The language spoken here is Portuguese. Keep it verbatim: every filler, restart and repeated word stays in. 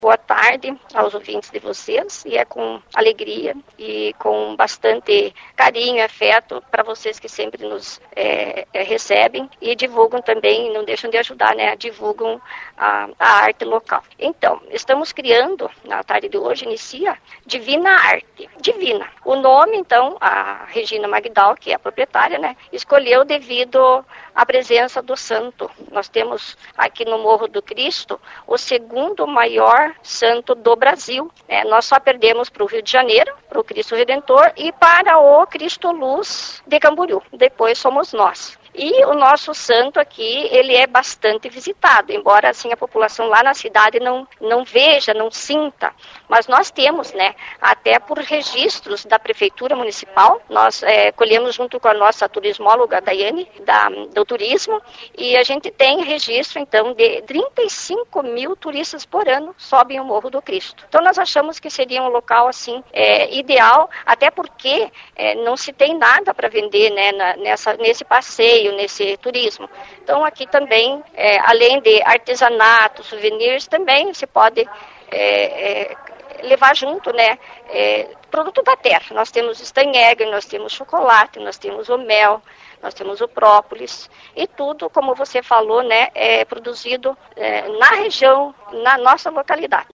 Boa tarde aos ouvintes de vocês, e é com alegria e com bastante carinho e afeto para vocês que sempre nos é, é, recebem e divulgam também, não deixam de ajudar, né? Divulgam a, a arte local. Então, estamos criando, na tarde de hoje, inicia Divina Arte. Divina. O nome, então, a Regina Magdal, que é a proprietária, né? Escolheu devido à presença do santo. Nós temos aqui no Morro do Cristo o segundo maior santo do Brasil. É, nós só perdemos para o Rio de Janeiro, para o Cristo Redentor e para o Cristo Luz de Camboriú. Depois somos nós. E o nosso santo aqui, ele é bastante visitado, embora assim a população lá na cidade não, não veja, não sinta. Mas nós temos, né, até por registros da Prefeitura Municipal, nós é, colhemos junto com a nossa turismóloga, Daiane, da, do turismo, e a gente tem registro, então, de trinta e cinco mil turistas por ano sobem o Morro do Cristo. Então nós achamos que seria um local, assim, é, ideal, até porque é, não se tem nada para vender, né, na, nessa, nesse passeio, nesse turismo. Então aqui também, é, além de artesanato, souvenirs, também se pode é, é, levar junto, né, é, produto da terra. Nós temos Steinegger, nós temos chocolate, nós temos o mel, nós temos o própolis e tudo, como você falou, né, é produzido é, na região, na nossa localidade.